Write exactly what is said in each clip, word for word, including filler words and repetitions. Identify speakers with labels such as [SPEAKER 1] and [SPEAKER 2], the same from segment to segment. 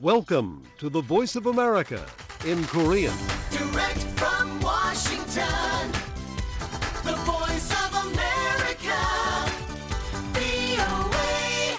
[SPEAKER 1] Welcome to the Voice of America in Korean.
[SPEAKER 2] Direct from Washington, the voice of America, 브이오에이.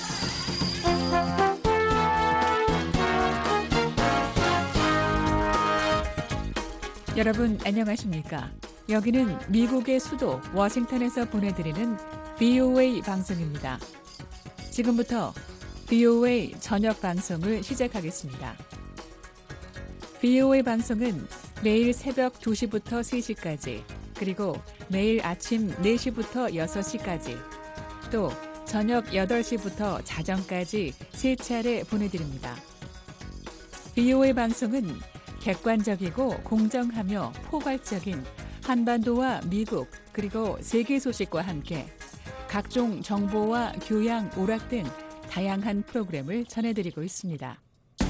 [SPEAKER 3] 여러분 안녕하십니까? 여기는 미국의 수도 워싱턴에서 보내드리는 브이오에이 방송입니다. 지금부터 브이오에이 저녁 방송을 시작하겠습니다. 브이오에이 방송은 매일 새벽 두 시부터 세 시까지, 그리고 매일 아침 네 시부터 여섯 시까지, 또 저녁 여덟 시부터 자정까지 세 차례 보내드립니다. 브이오에이 방송은 객관적이고 공정하며 포괄적인 한반도와 미국 그리고 세계 소식과 함께 각종 정보와 교양, 오락 등 다양한 프로그램을 전해드리고 있습니다.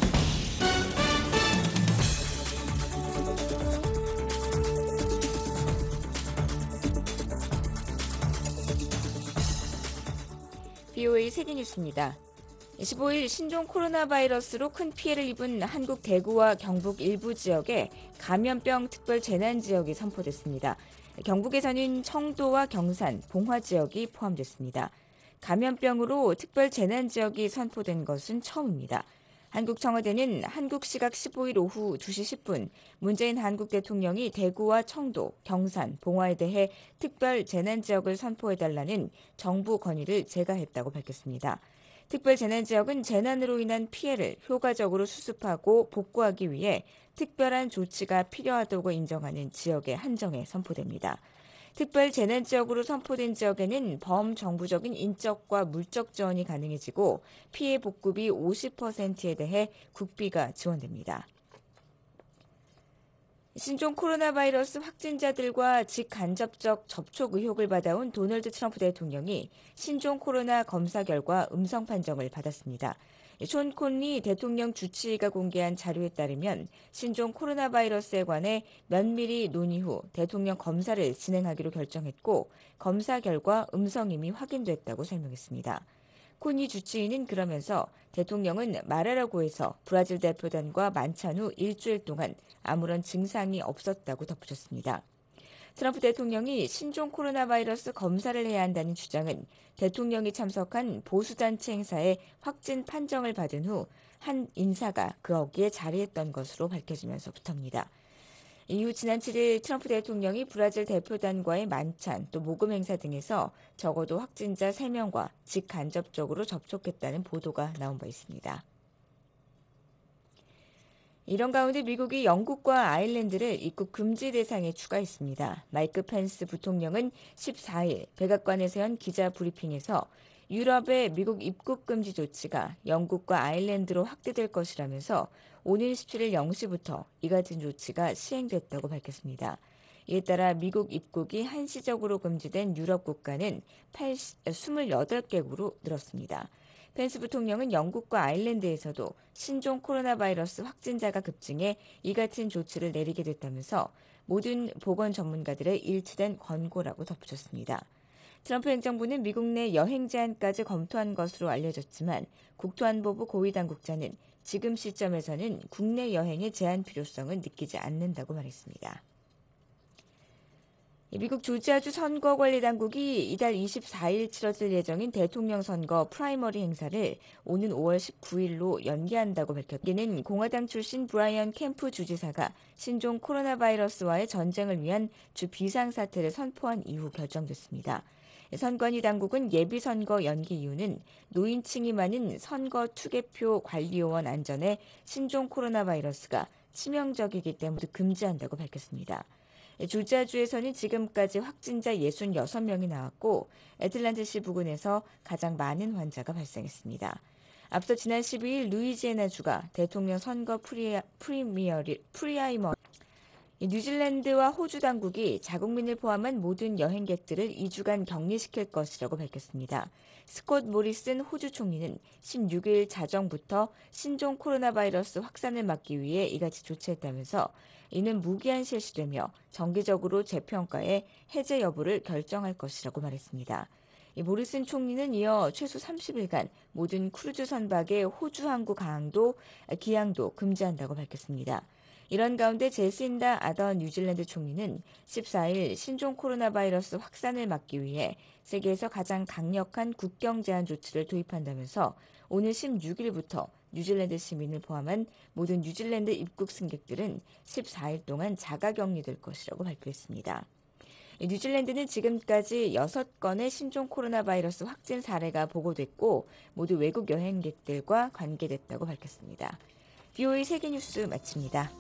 [SPEAKER 4] 브이오에이 세계뉴스입니다. 십오 일 신종 코로나 바이러스로 큰 피해를 입은 한국 대구와 경북 일부 지역에 감염병 특별 재난 지역이 선포됐습니다. 경북에서는 청도와 경산, 봉화 지역이 포함됐습니다. 감염병으로 특별 재난 지역이 선포된 것은 처음입니다. 한국 청와대는 한국 시각 십오 일 오후 두 시 십 분 문재인 한국 대통령이 대구와 청도, 경산, 봉화에 대해 특별 재난 지역을 선포해달라는 정부 건의를 제가했다고 밝혔습니다. 특별 재난 지역은 재난으로 인한 피해를 효과적으로 수습하고 복구하기 위해 특별한 조치가 필요하다고 인정하는 지역에 한정해 선포됩니다. 특별 재난 지역으로 선포된 지역에는 범정부적인 인적과 물적 지원이 가능해지고 피해 복구비 오십 퍼센트에 대해 국비가 지원됩니다. 신종 코로나 바이러스 확진자들과 직간접적 접촉 의혹을 받아온 도널드 트럼프 대통령이 신종 코로나 검사 결과 음성 판정을 받았습니다. 존 콘리 대통령 주치의가 공개한 자료에 따르면 신종 코로나 바이러스에 관해 면밀히 논의 후 대통령 검사를 진행하기로 결정했고 검사 결과 음성임이 확인됐다고 설명했습니다. 콘리 주치의는 그러면서 대통령은 말하라고 해서 브라질 대표단과 만찬 후 일주일 동안 아무런 증상이 없었다고 덧붙였습니다. 트럼프 대통령이 신종 코로나 바이러스 검사를 해야 한다는 주장은 대통령이 참석한 보수단체 행사에 확진 판정을 받은 후 한 인사가 그 어기에 자리했던 것으로 밝혀지면서부터입니다. 이후 지난 칠 일 트럼프 대통령이 브라질 대표단과의 만찬 또 모금 행사 등에서 적어도 확진자 세 명과 직간접적으로 접촉했다는 보도가 나온 바 있습니다. 이런 가운데 미국이 영국과 아일랜드를 입국 금지 대상에 추가했습니다. 마이크 펜스 부통령은 십사 일 백악관에서 연 기자 브리핑에서 유럽의 미국 입국 금지 조치가 영국과 아일랜드로 확대될 것이라면서 오는 십칠 일 영 시부터 이 같은 조치가 시행됐다고 밝혔습니다. 이에 따라 미국 입국이 한시적으로 금지된 유럽 국가는 이십팔 개국으로 늘었습니다. 펜스 부통령은 영국과 아일랜드에서도 신종 코로나 바이러스 확진자가 급증해 이 같은 조치를 내리게 됐다면서 모든 보건 전문가들의 일치된 권고라고 덧붙였습니다. 트럼프 행정부는 미국 내 여행 제한까지 검토한 것으로 알려졌지만 국토안보부 고위당국자는 지금 시점에서는 국내 여행의 제한 필요성을 느끼지 않는다고 말했습니다. 미국 조지아주 선거관리당국이 이달 이십사 일 치러질 예정인 대통령 선거 프라이머리 행사를 오는 오월 십구 일로 연기한다고 밝혔습니다. 이는 공화당 출신 브라이언 캠프 주지사가 신종 코로나 바이러스와의 전쟁을 위한 주 비상사태를 선포한 이후 결정됐습니다. 선관위 당국은 예비선거 연기 이유는 노인층이 많은 선거 투개표 관리요원 안전에 신종 코로나 바이러스가 치명적이기 때문에 금지한다고 밝혔습니다. 조지아주에서는 지금까지 확진자 육십육 명이 나왔고 애틀랜티시 부근에서 가장 많은 환자가 발생했습니다. 앞서 지난 십이 일 루이지애나주가 대통령 선거 프리아, 프리미어리, 프리아이머 뉴질랜드와 호주 당국이 자국민을 포함한 모든 여행객들을 이 주간 격리시킬 것이라고 밝혔습니다. 스콧 모리슨 호주 총리는 십육 일 자정부터 신종 코로나 바이러스 확산을 막기 위해 이같이 조치했다면서 이는 무기한 실시되며 정기적으로 재평가해 해제 여부를 결정할 것이라고 말했습니다. 이 모리슨 총리는 이어 최소 삼십 일간 모든 크루즈 선박의 호주 항구 강도, 기항도 금지한다고 밝혔습니다. 이런 가운데 제신다 아던 뉴질랜드 총리는 십사 일 신종 코로나 바이러스 확산을 막기 위해 세계에서 가장 강력한 국경 제한 조치를 도입한다면서 오늘 십육 일부터 뉴질랜드 시민을 포함한 모든 뉴질랜드 입국 승객들은 십사 일 동안 자가격리될 것이라고 발표했습니다. 뉴질랜드는 지금까지 여섯 건의 신종 코로나 바이러스 확진 사례가 보고됐고 모두 외국 여행객들과 관계됐다고 밝혔습니다. 비오에이 세계뉴스 마칩니다.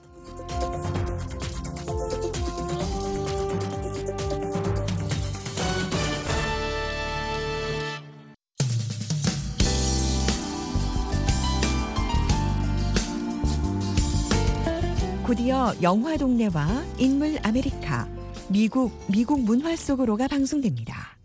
[SPEAKER 5] 곧이어 영화 동네와 인물 아메리카, 미국, 미국 문화 속으로가 방송됩니다.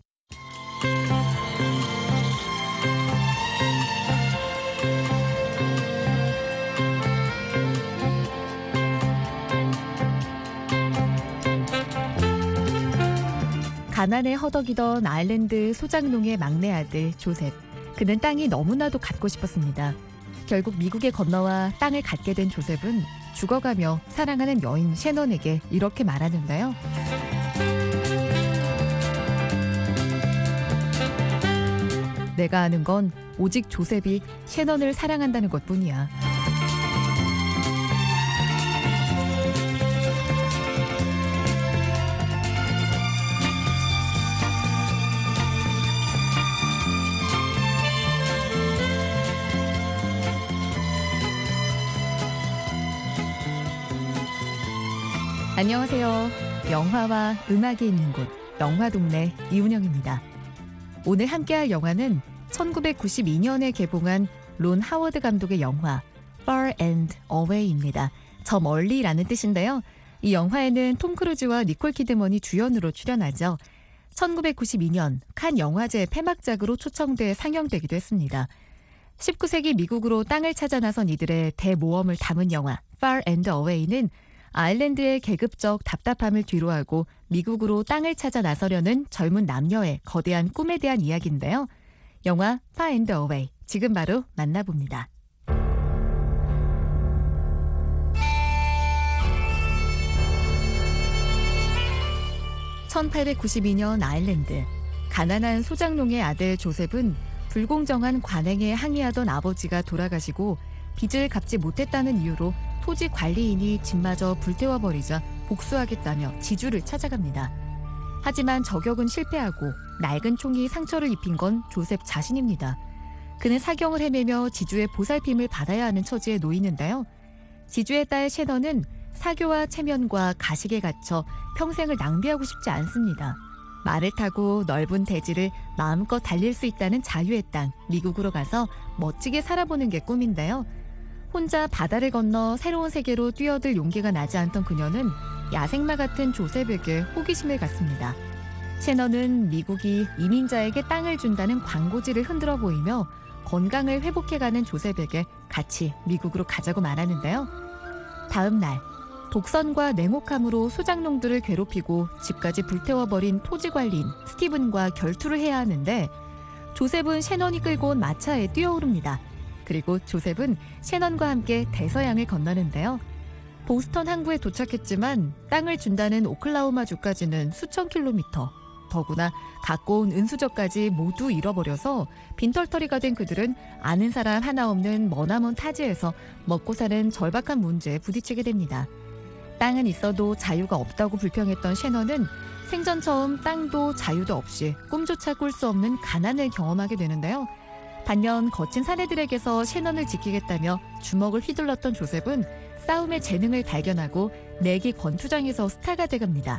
[SPEAKER 5] 가난에 허덕이던 아일랜드 소장농의 막내 아들 조셉. 그는 땅이 너무나도 갖고 싶었습니다. 결국 미국에 건너와 땅을 갖게 된 조셉은 죽어가며 사랑하는 여인 셰넌에게 이렇게 말하는데요. 내가 아는 건 오직 조셉이 셰넌을 사랑한다는 것뿐이야. 안녕하세요. 영화와 음악이 있는 곳, 영화동네 이운영입니다. 오늘 함께할 영화는 천구백구십이 년에 개봉한 론 하워드 감독의 영화 Far and Away입니다. 저 멀리라는 뜻인데요. 이 영화에는 톰 크루즈와 니콜 키드먼이 주연으로 출연하죠. 천구백구십이 년 칸 영화제 폐막작으로 초청돼 상영되기도 했습니다. 십구 세기 미국으로 땅을 찾아 나선 이들의 대모험을 담은 영화 Far and Away는 아일랜드의 계급적 답답함을 뒤로하고 미국으로 땅을 찾아 나서려는 젊은 남녀의 거대한 꿈에 대한 이야기인데요. 영화 Far and Away, 지금 바로 만나봅니다. 천팔백구십이 년 아일랜드. 가난한 소장농의 아들 조셉은 불공정한 관행에 항의하던 아버지가 돌아가시고 빚을 갚지 못했다는 이유로 토지 관리인이 집마저 불태워버리자 복수하겠다며 지주를 찾아갑니다. 하지만 저격은 실패하고 낡은 총이 상처를 입힌 건 조셉 자신입니다. 그는 사경을 헤매며 지주의 보살핌을 받아야 하는 처지에 놓이는데요. 지주의 딸 셰넌은 사교와 체면과 가식에 갇혀 평생을 낭비하고 싶지 않습니다. 말을 타고 넓은 대지를 마음껏 달릴 수 있다는 자유의 땅, 미국으로 가서 멋지게 살아보는 게 꿈인데요. 혼자 바다를 건너 새로운 세계로 뛰어들 용기가 나지 않던 그녀는 야생마 같은 조셉에게 호기심을 갖습니다. 셰넌은 미국이 이민자에게 땅을 준다는 광고지를 흔들어 보이며 건강을 회복해가는 조셉에게 같이 미국으로 가자고 말하는데요. 다음 날 독선과 냉혹함으로 소장농들을 괴롭히고 집까지 불태워버린 토지관리인 스티븐과 결투를 해야 하는데 조셉은 셰넌이 끌고 온 마차에 뛰어오릅니다. 그리고 조셉은 셰넌과 함께 대서양을 건너는데요. 보스턴 항구에 도착했지만 땅을 준다는 오클라호마주까지는 수천 킬로미터, 더구나 갖고 온 은수저까지 모두 잃어버려서 빈털터리가 된 그들은 아는 사람 하나 없는 머나먼 타지에서 먹고 사는 절박한 문제에 부딪히게 됩니다. 땅은 있어도 자유가 없다고 불평했던 셰넌은 생전 처음 땅도 자유도 없이 꿈조차 꿀 수 없는 가난을 경험하게 되는데요. 반면 거친 사내들에게서 셰넌을 지키겠다며 주먹을 휘둘렀던 조셉은 싸움의 재능을 발견하고 내기 권투장에서 스타가 돼갑니다.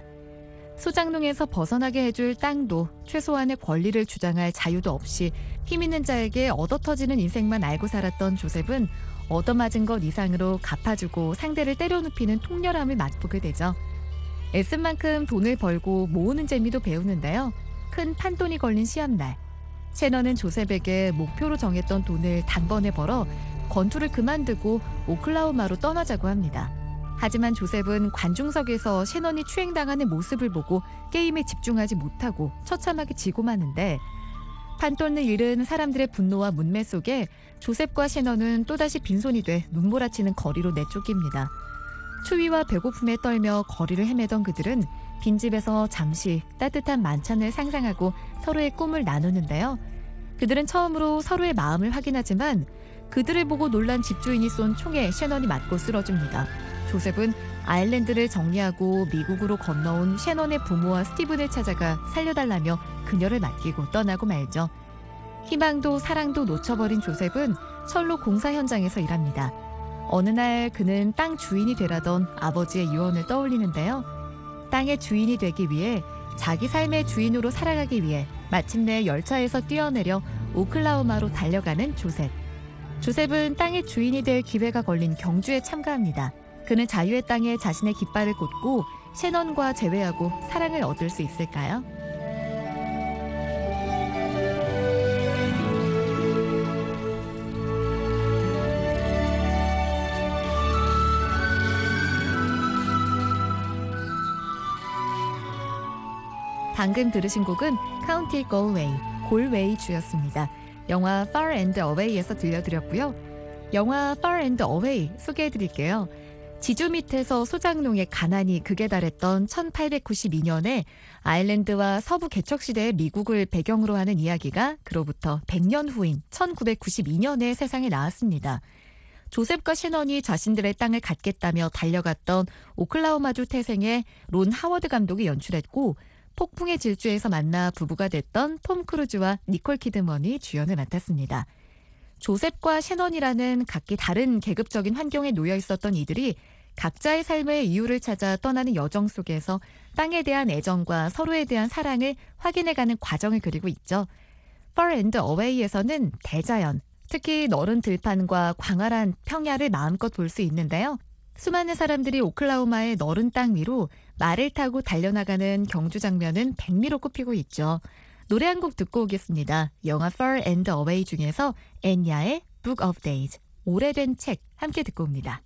[SPEAKER 5] 소장농에서 벗어나게 해줄 땅도 최소한의 권리를 주장할 자유도 없이 힘있는 자에게 얻어터지는 인생만 알고 살았던 조셉은 얻어맞은 것 이상으로 갚아주고 상대를 때려눕히는 통렬함을 맛보게 되죠. 애쓴 만큼 돈을 벌고 모으는 재미도 배우는데요. 큰 판돈이 걸린 시합날, 셰넌은 조셉에게 목표로 정했던 돈을 단번에 벌어 권투를 그만두고 오클라호마로 떠나자고 합니다. 하지만 조셉은 관중석에서 셰넌이 추행당하는 모습을 보고 게임에 집중하지 못하고 처참하게 지고 마는데 판돈을 잃은 사람들의 분노와 문매 속에 조셉과 셰넌은 또다시 빈손이 돼 눈몰아치는 거리로 내쫓깁니다. 추위와 배고픔에 떨며 거리를 헤매던 그들은 빈집에서 잠시 따뜻한 만찬을 상상하고 서로의 꿈을 나누는데요. 그들은 처음으로 서로의 마음을 확인하지만 그들을 보고 놀란 집주인이 쏜 총에 셰넌이 맞고 쓰러집니다. 조셉은 아일랜드를 정리하고 미국으로 건너온 셰넌의 부모와 스티븐을 찾아가 살려달라며 그녀를 맡기고 떠나고 말죠. 희망도 사랑도 놓쳐버린 조셉은 철로 공사 현장에서 일합니다. 어느 날 그는 땅 주인이 되라던 아버지의 유언을 떠올리는데요. 땅의 주인이 되기 위해 자기 삶의 주인으로 살아가기 위해 마침내 열차에서 뛰어내려 오클라호마로 달려가는 조셉. 조셉은 땅의 주인이 될 기회가 걸린 경주에 참가합니다. 그는 자유의 땅에 자신의 깃발을 꽂고 셰넌과 재회하고 사랑을 얻을 수 있을까요? 방금 들으신 곡은 County Galway, 골웨이 주였습니다. 영화 Far and Away에서 들려드렸고요. 영화 Far and Away 소개해드릴게요. 지주 밑에서 소작농의 가난이 극에 달했던 천팔백구십이 년에 아일랜드와 서부 개척시대의 미국을 배경으로 하는 이야기가 그로부터 백 년 후인 천구백구십이 년에 세상에 나왔습니다. 조셉과 셰넌이 자신들의 땅을 갖겠다며 달려갔던 오클라호마주 태생의 론 하워드 감독이 연출했고 폭풍의 질주에서 만나 부부가 됐던 톰 크루즈와 니콜 키드먼이 주연을 맡았습니다. 조셉과 셰넌이라는 각기 다른 계급적인 환경에 놓여 있었던 이들이 각자의 삶의 이유를 찾아 떠나는 여정 속에서 땅에 대한 애정과 서로에 대한 사랑을 확인해가는 과정을 그리고 있죠. Far and Away에서는 대자연, 특히 너른 들판과 광활한 평야를 마음껏 볼 수 있는데요. 수많은 사람들이 오클라호마의 너른 땅 위로 말을 타고 달려나가는 경주 장면은 백미로 꼽히고 있죠. 노래 한 곡 듣고 오겠습니다. 영화 Far and Away 중에서 엔야의 Book of Days, 오래된 책 함께 듣고 옵니다.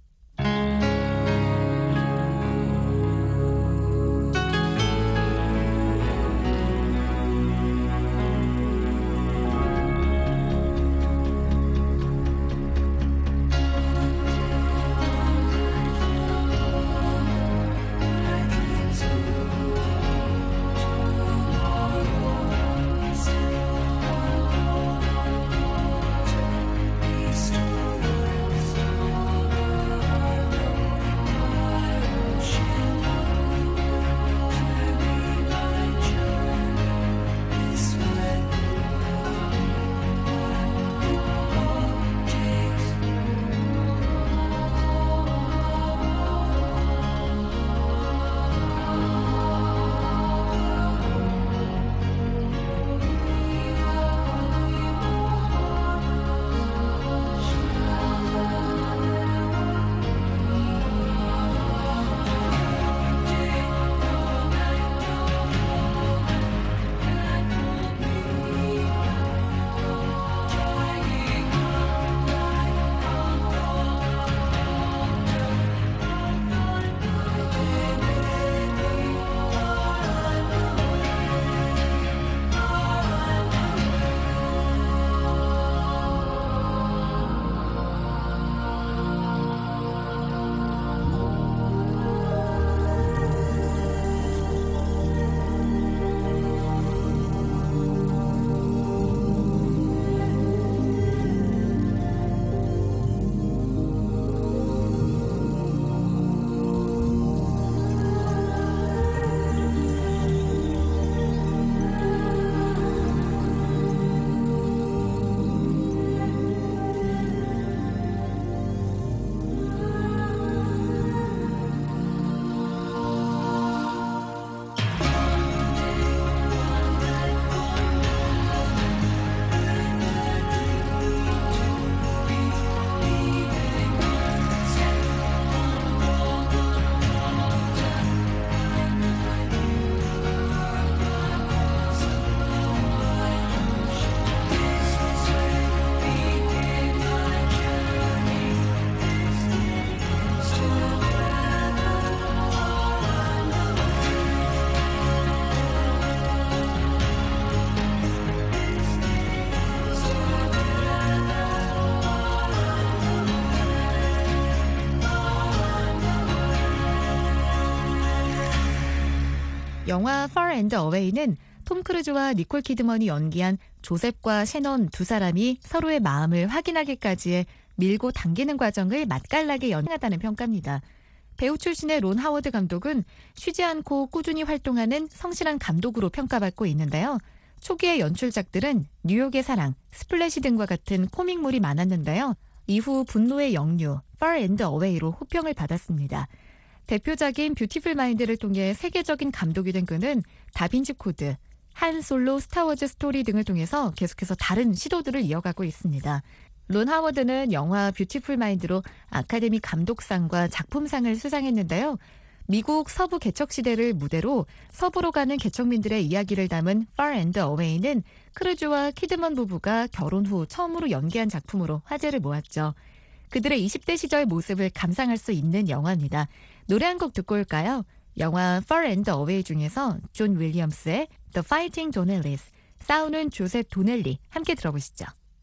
[SPEAKER 5] 영화 Far and Away는 톰 크루즈와 니콜 키드먼이 연기한 조셉과 셰넌 두 사람이 서로의 마음을 확인하기까지의 밀고 당기는 과정을 맛깔나게 연출하다는 평가입니다. 배우 출신의 론 하워드 감독은 쉬지 않고 꾸준히 활동하는 성실한 감독으로 평가받고 있는데요. 초기의 연출작들은 뉴욕의 사랑, 스플래시 등과 같은 코믹물이 많았는데요. 이후 분노의 역류, Far and Away로 호평을 받았습니다. 대표작인 뷰티풀 마인드를 통해 세계적인 감독이 된 그는 다빈치 코드, 한 솔로, 스타워즈 스토리 등을 통해서 계속해서 다른 시도들을 이어가고 있습니다. 론 하워드는 영화 뷰티풀 마인드로 아카데미 감독상과 작품상을 수상했는데요. 미국 서부 개척 시대를 무대로 서부로 가는 개척민들의 이야기를 담은 Far and Away는 크루즈와 키드먼 부부가 결혼 후 처음으로 연기한 작품으로 화제를 모았죠. 그들의 이십 대 시절 모습을 감상할 수 있는 영화입니다. 노래 한 곡 듣고 올까요? 영화 Far and Away 중에서 존 윌리엄스의 The Fighting Donnellys, 싸우는 조셉 도넬리 함께 들어보시죠.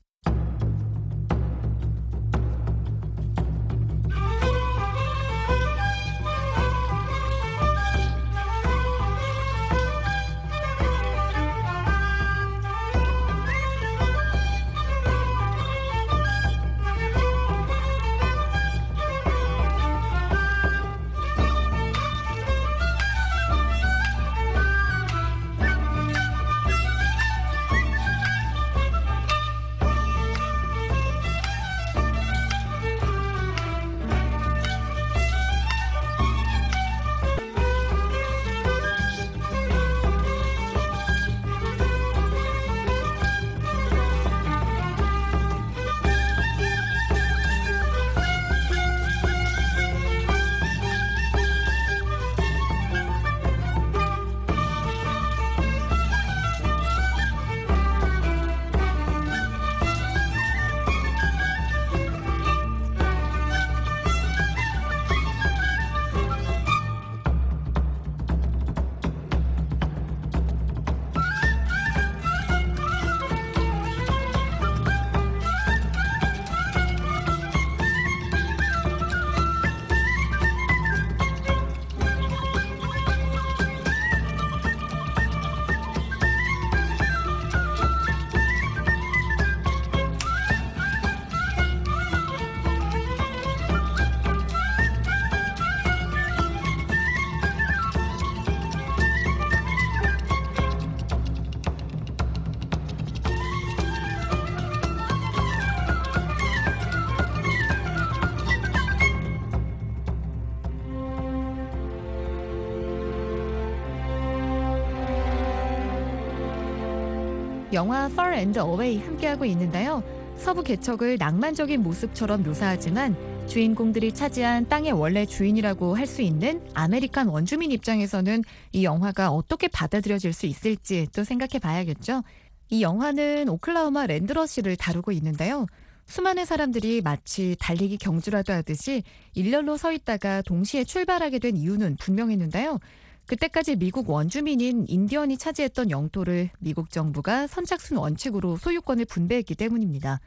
[SPEAKER 5] 영화 Far and Away 함께하고 있는데요. 서부 개척을 낭만적인 모습처럼 묘사하지만 주인공들이 차지한 땅의 원래 주인이라고 할 수 있는 아메리칸 원주민 입장에서는 이 영화가 어떻게 받아들여질 수 있을지 또 생각해 봐야겠죠. 이 영화는 오클라호마 랜드러시를 다루고 있는데요. 수많은 사람들이 마치 달리기 경주라도 하듯이 일렬로 서 있다가 동시에 출발하게 된 이유는 분명했는데요. 그때까지 미국 원주민인 인디언이 차지했던 영토를 미국 정부가 선착순 원칙으로 소유권을 분배했기 때문입니다.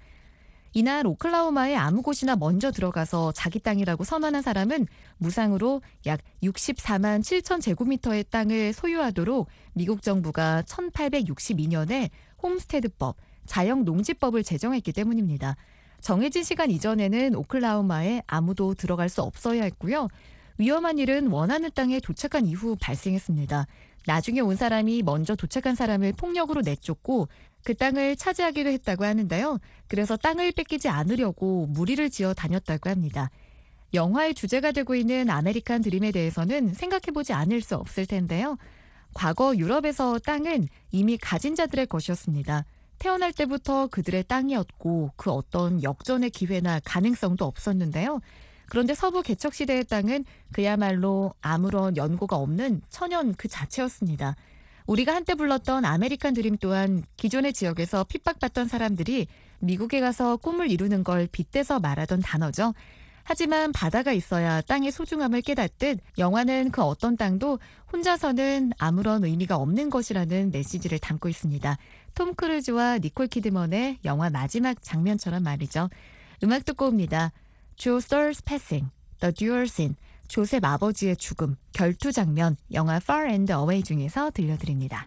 [SPEAKER 5] 이날 오클라호마에 아무 곳이나 먼저 들어가서 자기 땅이라고 선언한 사람은 무상으로 약 육십사만 칠천 제곱미터의 땅을 소유하도록 미국 정부가 천팔백육십이 년에 홈스테드법, 자영농지법을 제정했기 때문입니다. 정해진 시간 이전에는 오클라호마에 아무도 들어갈 수 없어야 했고요. 위험한 일은 원하는 땅에 도착한 이후 발생했습니다. 나중에 온 사람이 먼저 도착한 사람을 폭력으로 내쫓고 그 땅을 차지하기도 했다고 하는데요. 그래서 땅을 뺏기지 않으려고 무리를 지어 다녔다고 합니다. 영화의 주제가 되고 있는 아메리칸 드림에 대해서는 생각해보지 않을 수 없을 텐데요. 과거 유럽에서 땅은 이미 가진 자들의 것이었습니다. 태어날 때부터 그들의 땅이었고 그 어떤 역전의 기회나 가능성도 없었는데요. 그런데 서부 개척 시대의 땅은 그야말로 아무런 연고가 없는 천연 그 자체였습니다. 우리가 한때 불렀던 아메리칸 드림 또한 기존의 지역에서 핍박받던 사람들이 미국에 가서 꿈을 이루는 걸 빗대서 말하던 단어죠. 하지만 바다가 있어야 땅의 소중함을 깨닫듯 영화는 그 어떤 땅도 혼자서는 아무런 의미가 없는 것이라는 메시지를 담고 있습니다. 톰 크루즈와 니콜 키드먼의 영화 마지막 장면처럼 말이죠. 음악 듣고 옵니다. Two Stars Passing, The Dual Scene, 조셉 아버지의 죽음, 결투 장면, 영화 Far and Away 중에서 들려드립니다.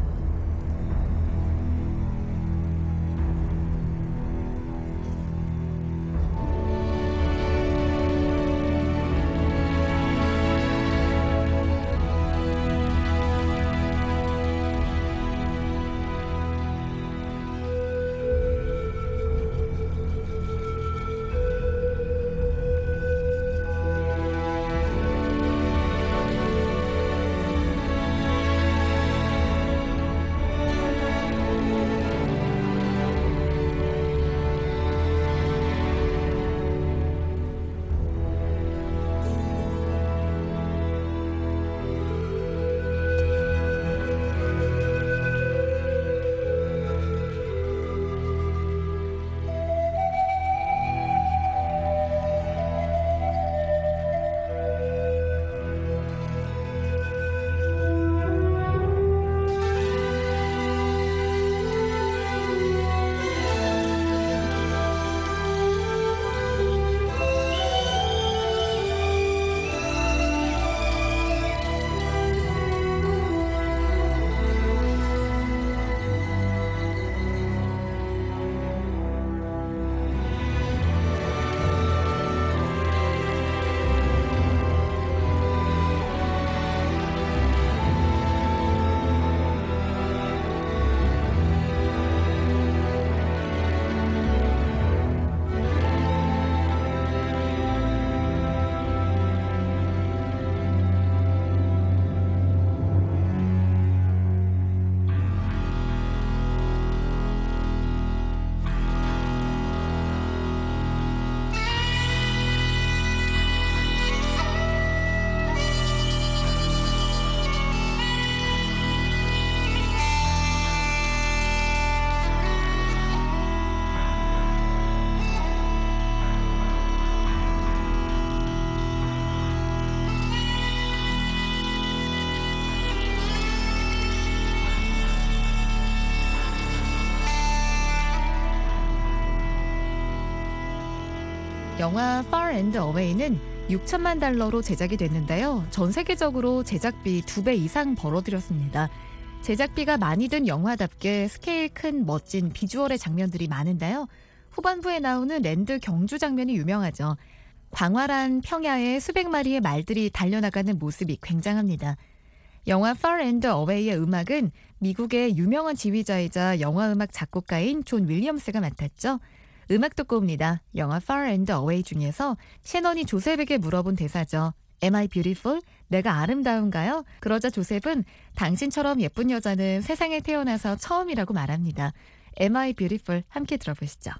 [SPEAKER 5] 영화 Far and Away는 육천만 달러로 제작이 됐는데요. 전 세계적으로 제작비 두 배 이상 벌어들였습니다. 제작비가 많이 든 영화답게 스케일 큰 멋진 비주얼의 장면들이 많은데요. 후반부에 나오는 랜드 경주 장면이 유명하죠. 광활한 평야에 수백 마리의 말들이 달려나가는 모습이 굉장합니다. 영화 Far and Away의 음악은 미국의 유명한 지휘자이자 영화음악 작곡가인 존 윌리엄스가 맡았죠. 음악 듣고 옵니다. 영화 Far and Away 중에서 셰넌이 조셉에게 물어본 대사죠. Am I beautiful? 내가 아름다운가요? 그러자 조셉은 당신처럼 예쁜 여자는 세상에 태어나서 처음이라고 말합니다. Am I beautiful? 함께 들어보시죠.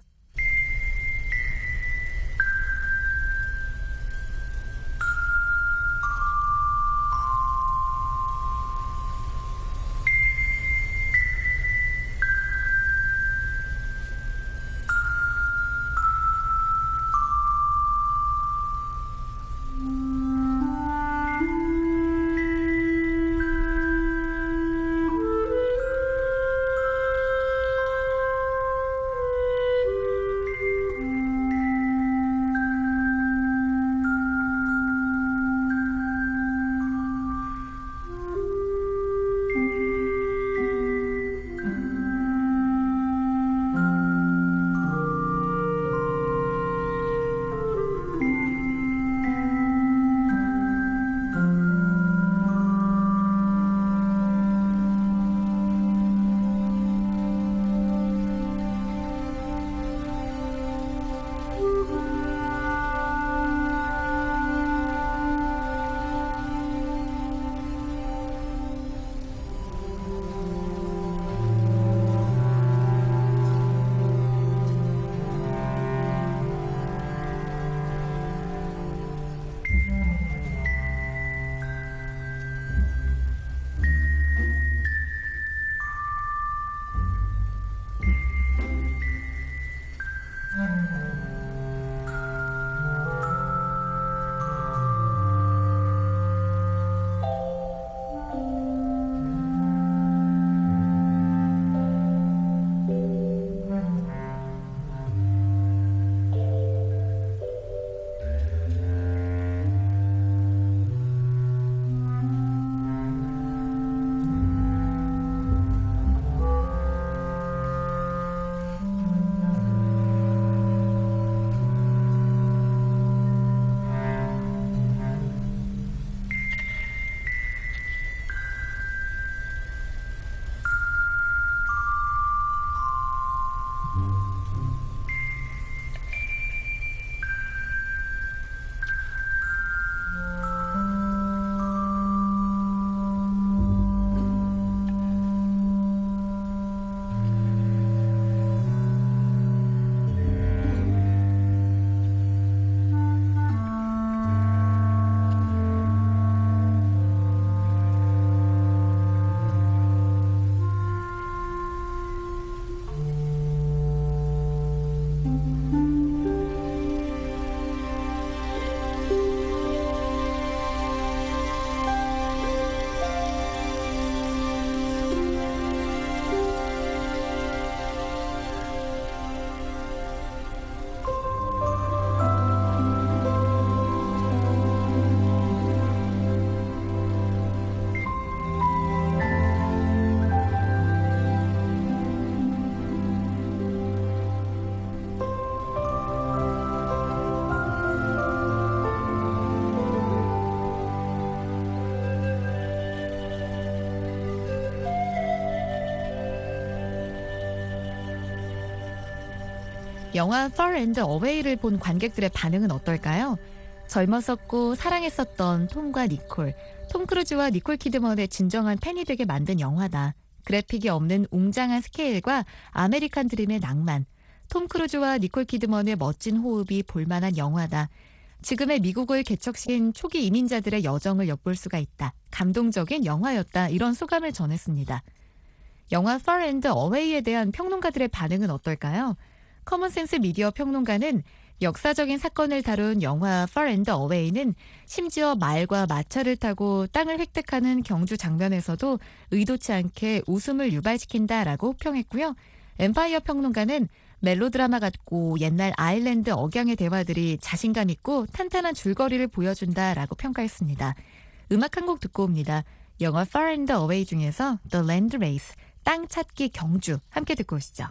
[SPEAKER 5] 영화 Far and Away를 본 관객들의 반응은 어떨까요? 젊었었고 사랑했었던 톰과 니콜, 톰 크루즈와 니콜 키드먼의 진정한 팬이 되게 만든 영화다. 그래픽이 없는 웅장한 스케일과 아메리칸 드림의 낭만, 톰 크루즈와 니콜 키드먼의 멋진 호흡이 볼만한 영화다. 지금의 미국을 개척시킨 초기 이민자들의 여정을 엿볼 수가 있다. 감동적인 영화였다. 이런 소감을 전했습니다. 영화 Far and Away에 대한 평론가들의 반응은 어떨까요? 커먼센스 미디어 평론가는 역사적인 사건을 다룬 영화 Far and Away는 심지어 말과 마차를 타고 땅을 획득하는 경주 장면에서도 의도치 않게 웃음을 유발시킨다라고 평했고요. 엠파이어 평론가는 멜로드라마 같고 옛날 아일랜드 억양의 대화들이 자신감 있고 탄탄한 줄거리를 보여준다라고 평가했습니다. 음악 한 곡 듣고 옵니다. 영화 Far and Away 중에서 The Land Race, 땅 찾기 경주 함께 듣고 오시죠.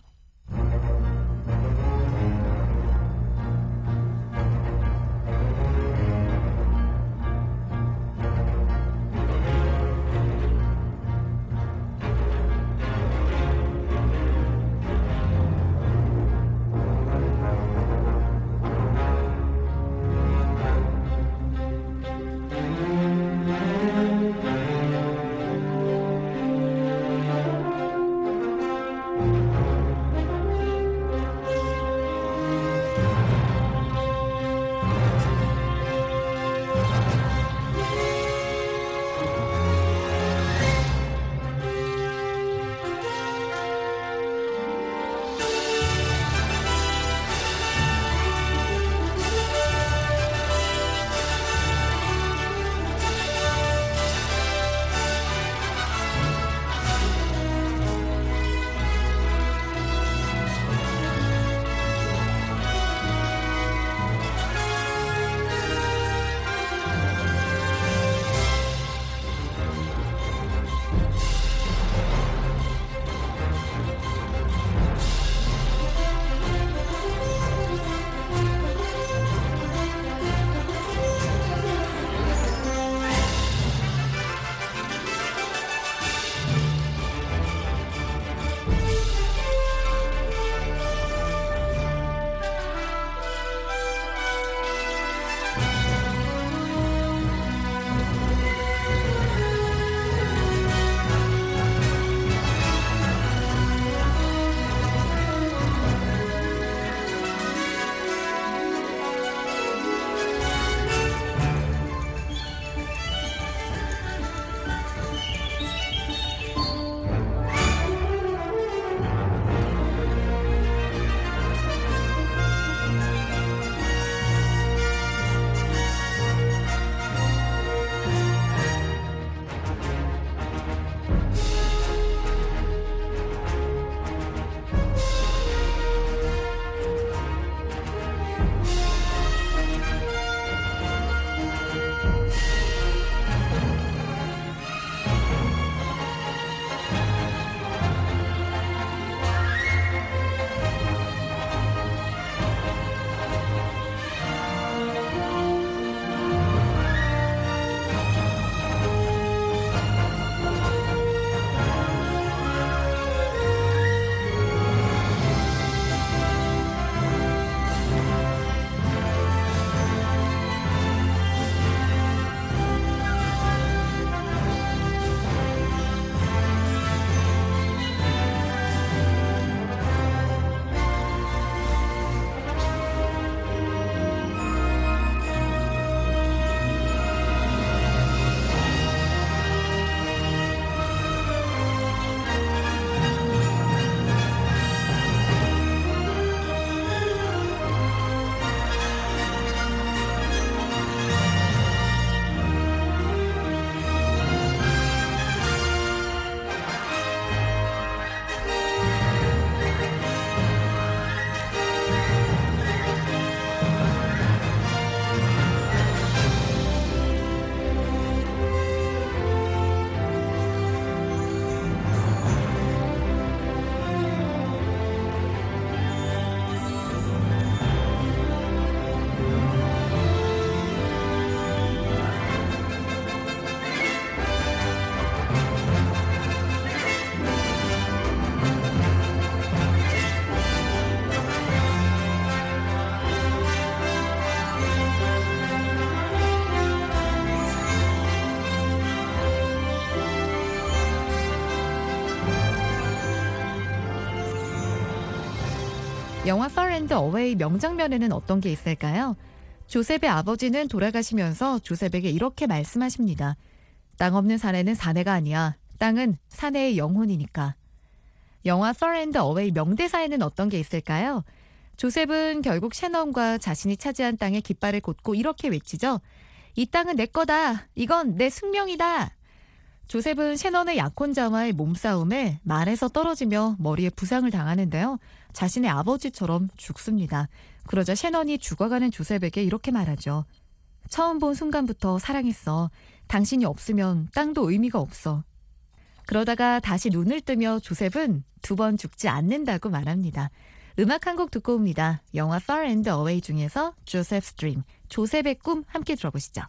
[SPEAKER 5] 영화 Far and Away 명장면에는 어떤 게 있을까요? 조셉의 아버지는 돌아가시면서 조셉에게 이렇게 말씀하십니다. 땅 없는 사내는 사내가 아니야. 땅은 사내의 영혼이니까. 영화 Far and Away 명대사에는 어떤 게 있을까요? 조셉은 결국 셰넌과 자신이 차지한 땅에 깃발을 꽂고 이렇게 외치죠. 이 땅은 내 거다. 이건 내 숙명이다. 조셉은 셰넌의 약혼자와의 몸싸움에 말에서 떨어지며 머리에 부상을 당하는데요. 자신의 아버지처럼 죽습니다. 그러자 셰넌이 죽어가는 조셉에게 이렇게 말하죠. 처음 본 순간부터 사랑했어. 당신이 없으면 땅도 의미가 없어. 그러다가 다시 눈을 뜨며 조셉은 두 번 죽지 않는다고 말합니다. 음악 한 곡 듣고 옵니다. 영화 Far and Away 중에서 Joseph's Dream, 조셉의 꿈 함께 들어보시죠.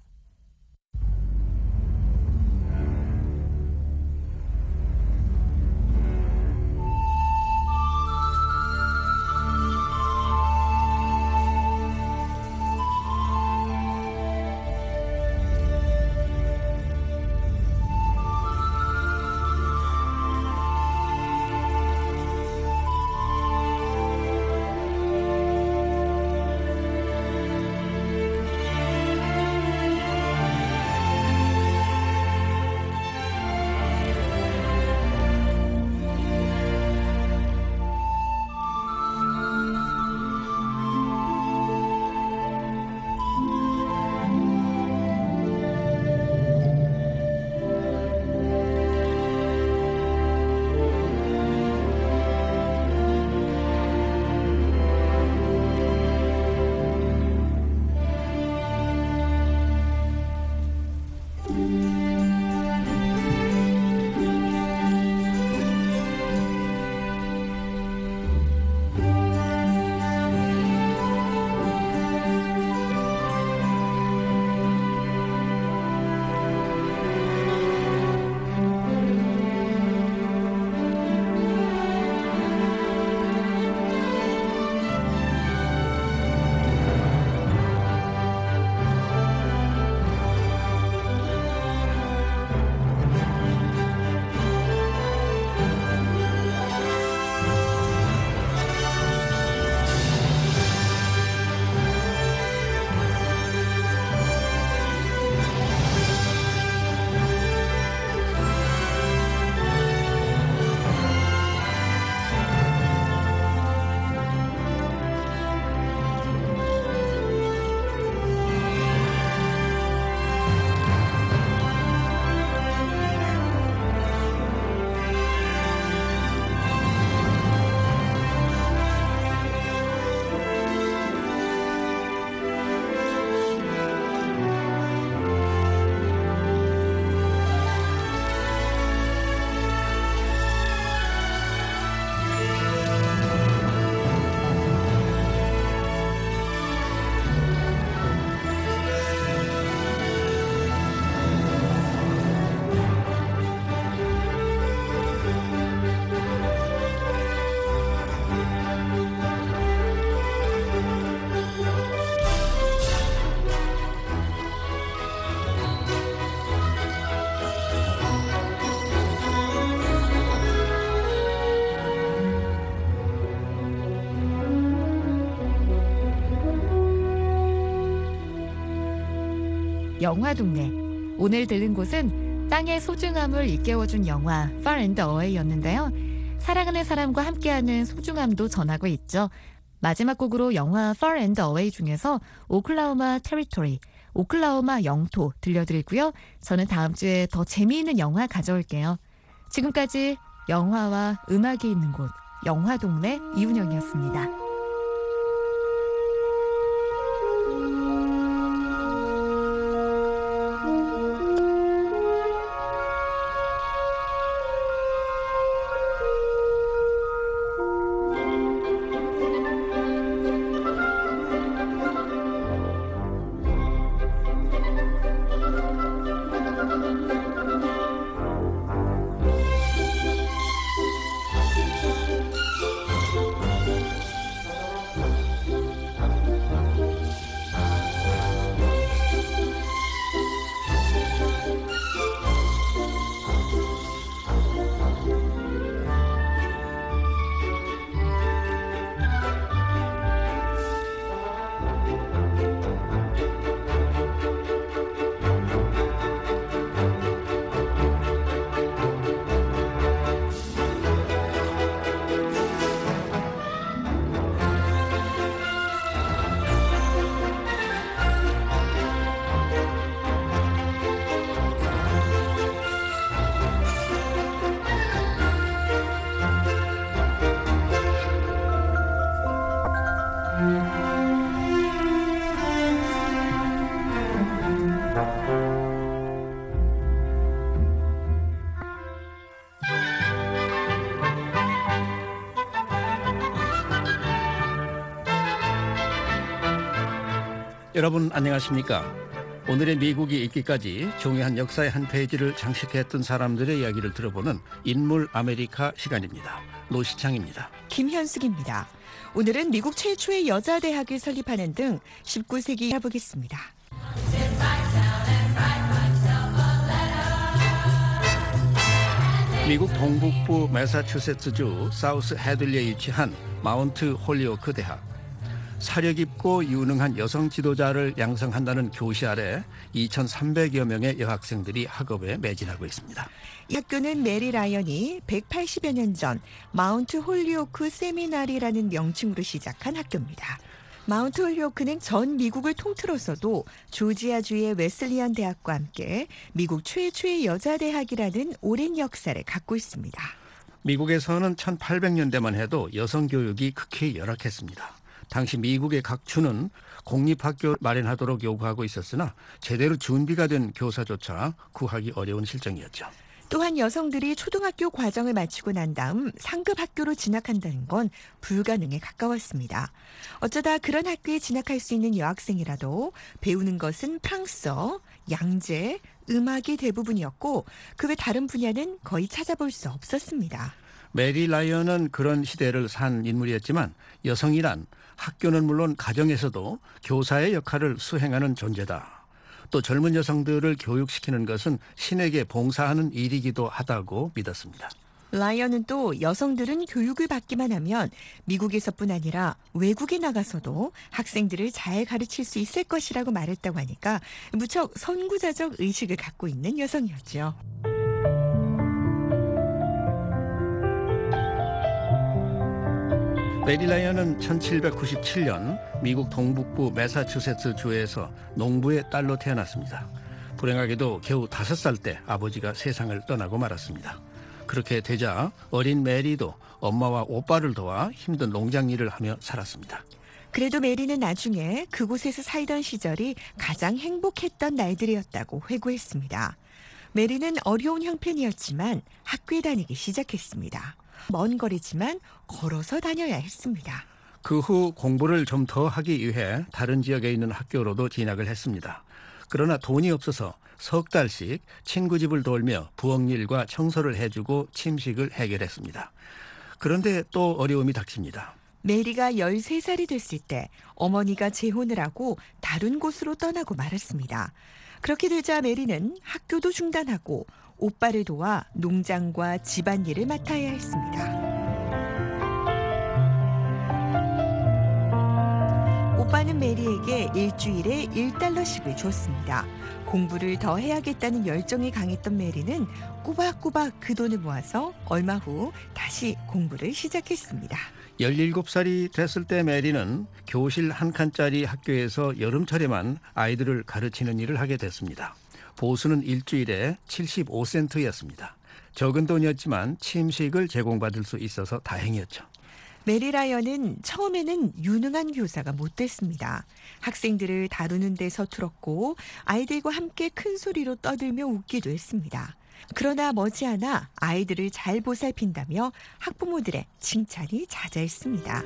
[SPEAKER 5] 영화 동네. 오늘 들른 곳은 땅의 소중함을 일깨워준 영화 Far and Away였는데요. 사랑하는 사람과 함께하는 소중함도 전하고 있죠. 마지막 곡으로 영화 Far and Away 중에서 오클라호마 테리토리, 오클라호마 영토 들려드리고요. 저는 다음 주에 더 재미있는 영화 가져올게요. 지금까지 영화와 음악이 있는 곳, 영화 동네 이훈영이었습니다.
[SPEAKER 6] 여러분 안녕하십니까? 오늘의 미국이 있기까지 중요한 역사의 한 페이지를 장식했던 사람들의 이야기를 들어보는 인물 아메리카 시간입니다. 노시창입니다.
[SPEAKER 7] 김현숙입니다. 오늘은 미국 최초의 여자 대학을 설립하는 등 십구 세기 알아보겠습니다.
[SPEAKER 6] 미국 동북부 매사추세츠주 사우스 헤들리에 위치한 마운트 홀리오크 대학. 사려 깊고 유능한 여성 지도자를 양성한다는 교시 아래 이천삼백여 명의 여학생들이 학업에 매진하고 있습니다.
[SPEAKER 7] 이 학교는 메리 라이언이 백팔십여 년 전 마운트 홀리오크 세미나리라는 명칭으로 시작한 학교입니다. 마운트 홀리오크는 전 미국을 통틀어서도 조지아주의 웨슬리안 대학과 함께 미국 최초의 여자 대학이라는 오랜 역사를 갖고 있습니다.
[SPEAKER 6] 미국에서는 천팔백 년대만 해도 여성 교육이 극히 열악했습니다. 당시 미국의 각 주는 공립학교 마련하도록 요구하고 있었으나 제대로 준비가 된 교사조차 구하기 어려운 실정이었죠.
[SPEAKER 7] 또한 여성들이 초등학교 과정을 마치고 난 다음 상급 학교로 진학한다는 건 불가능에 가까웠습니다. 어쩌다 그런 학교에 진학할 수 있는 여학생이라도 배우는 것은 프랑스어, 양재, 음악이 대부분이었고 그 외 다른 분야는 거의 찾아볼 수 없었습니다.
[SPEAKER 6] 메리 라이언은 그런 시대를 산 인물이었지만 여성이란 학교는 물론 가정에서도 교사의 역할을 수행하는 존재다. 또 젊은 여성들을 교육시키는 것은 신에게 봉사하는 일이기도 하다고 믿었습니다.
[SPEAKER 7] 라이언은 또 여성들은 교육을 받기만 하면 미국에서뿐 아니라 외국에 나가서도 학생들을 잘 가르칠 수 있을 것이라고 말했다고 하니까 무척 선구자적 의식을 갖고 있는 여성이었죠.
[SPEAKER 6] 메리 라이언은 천칠백구십칠 년 미국 동북부 매사추세츠 주에서 농부의 딸로 태어났습니다. 불행하게도 겨우 다섯 살 때 아버지가 세상을 떠나고 말았습니다. 그렇게 되자 어린 메리도 엄마와 오빠를 도와 힘든 농장 일을 하며 살았습니다.
[SPEAKER 7] 그래도 메리는 나중에 그곳에서 살던 시절이 가장 행복했던 날들이었다고 회고했습니다. 메리는 어려운 형편이었지만 학교에 다니기 시작했습니다. 먼 거리지만 걸어서 다녀야 했습니다.
[SPEAKER 6] 그 후 공부를 좀 더 하기 위해 다른 지역에 있는 학교로도 진학을 했습니다. 그러나 돈이 없어서 석 달씩 친구 집을 돌며 부엌일과 청소를 해주고 침식을 해결했습니다. 그런데 또 어려움이 닥칩니다.
[SPEAKER 7] 메리가 열세 살이 됐을 때 어머니가 재혼을 하고 다른 곳으로 떠나고 말았습니다. 그렇게 되자 메리는 학교도 중단하고 오빠를 도와 농장과 집안일을 맡아야 했습니다. 오빠는 메리에게 일주일에 일 달러씩을 줬습니다. 공부를 더 해야겠다는 열정이 강했던 메리는 꼬박꼬박 그 돈을 모아서 얼마 후 다시 공부를 시작했습니다.
[SPEAKER 6] 열일곱 살이 됐을 때 메리는 교실 한 칸짜리 학교에서 여름철에만 아이들을 가르치는 일을 하게 됐습니다. 보수는 일주일에 칠십오 센트였습니다. 적은 돈이었지만 침식을 제공받을 수 있어서 다행이었죠.
[SPEAKER 7] 메리 라이언은 처음에는 유능한 교사가 못 됐습니다. 학생들을 다루는 데 서툴었고 아이들과 함께 큰 소리로 떠들며 웃기도 했습니다. 그러나 머지않아 아이들을 잘 보살핀다며 학부모들의 칭찬이 자자했습니다.